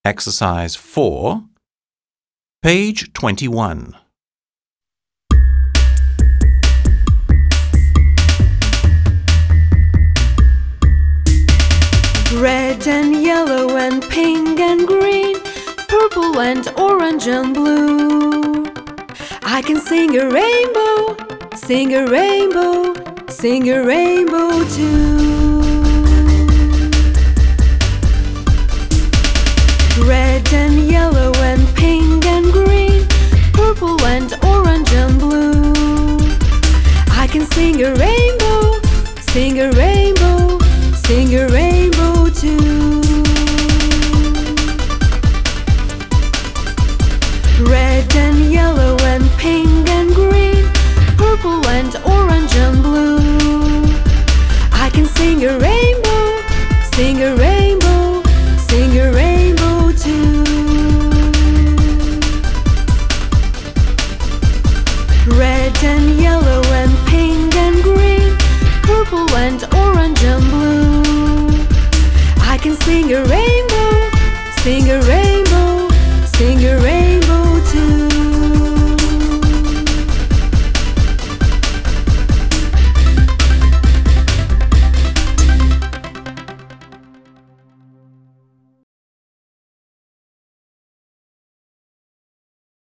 Exercise 4, page 21. Red and yellow and pink and green, purple and orange and blue. I can sing a rainbow, sing a rainbow, sing a rainbow too. Red and yellow and pink and green, purple and orange and blue. I can sing a rainbow, sing a rainbow, sing a rainbow too. Red and yellow and pink and green, purple and orange and blue. I can sing a rainbow, sing a rainbow, sing a rainbow too. Red and yellow and pink and green, purple and orange and blue. I can sing a rainbow, sing a rainbow, sing a